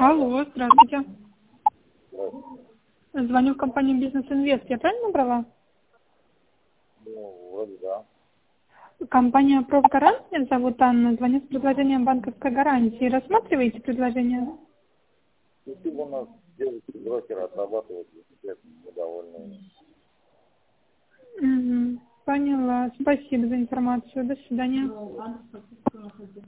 Алло, здравствуйте. Здравствуйте. Звоню в компанию Бизнес Инвест. Я правильно набрала? Ну, вроде да. Компания Профгарант, меня зовут Анна. Звоню с предложением банковской гарантии. Рассматриваете предложение? Если бы у нас девушки брокера отрабатывают, естественно, недовольны. Поняла. Спасибо за информацию. До свидания.